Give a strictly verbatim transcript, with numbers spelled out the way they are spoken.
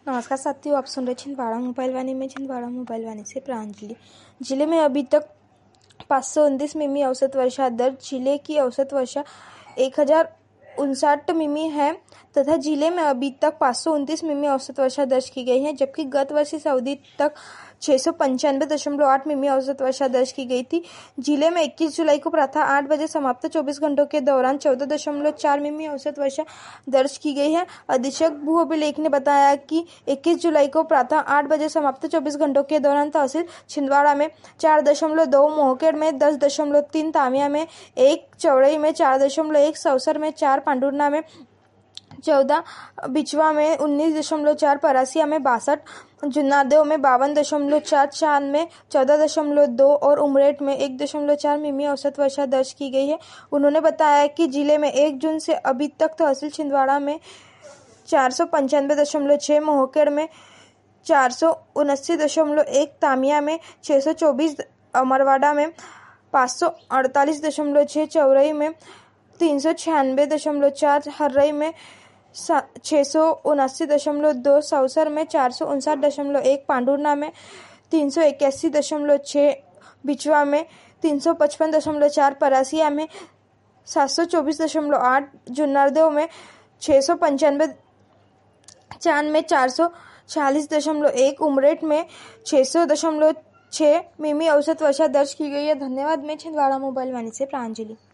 नमस्कार साथियों, आप सुन रहे छिंदवाड़ा मोबाइल वाणी में छिंदवाड़ा मोबाइल वाणी से प्रांजलि। जिले में अभी तक पाँच सौ उनतीस मिमी औसत वर्षा दर्ज। जिले की औसत वर्षा एक हजार उनसठ मिमी है तथा जिले में अभी तक पाँच सौ उनतीस मिमी औसत वर्षा दर्ज की गई है, जबकि गत वर्ष इस अवधि तक छह सौ पंचानवे दशमलव आठ मिमी औसत वर्षा दर्ज की गई थी। जिले में इक्कीस जुलाई को प्रातः आठ बजे समाप्त चौबीस घंटों के दौरान चौदह दशमलव चार मिमी औसत वर्षा दर्ज की गई है। अधीक्षक भू अभिलेख ने बताया कि इक्कीस जुलाई को प्रातः आठ बजे समाप्त चौबीस घंटों के दौरान तहसील छिंदवाड़ा में चार दशमलव दो, मोहखेड़ में दस दशमलव तीन, तामिया में एक, चौड़ई में चार दशमलव एक, सौसर में चार, पांडुरना में चौदह, बिचवा में उन्नीस दशमलव चार, परासिया में बासठ, जुन्नारदेव में बावन दशमलव चार, चांद में चौदह दशमलव दो और उमरेठ में एक दशमलव चार मिमी औसत वर्षा दर्ज की गई है। उन्होंने बताया कि जिले में एक जून से अभी तक तहसील छिंदवाड़ा में चार सौ पंचानवे दशमलव छः, मोहखेड़ में चार सौ उनासी दशमलव एक, तामिया में छः सौ चौबीस, अमरवाड़ा में पाँच सौ अड़तालीस दशमलव छः, चौरई में तीन सौ छियानवे दशमलव चार, हर्रई में छः सौ उनासी दशमलव दो, सौसर में चार सौ उनसठ दशमलव एक, पांडुरना में तीन सौ इक्यासी दशमलव छः, बिचवा में तीन सौ पचपन दशमलव चार, परासिया में सात सौ चौबीस दशमलव आठ, जुन्नारदेव में छः सौ पंचानवे, चांद में चार सौ छियालीस दशमलव एक, उमरेठ में छः सौ दशमलव छः मिमी औसत वर्षा दर्ज की गई है। धन्यवाद। मैं छिंदवाड़ा मोबाइल वाणी से प्रांजलि।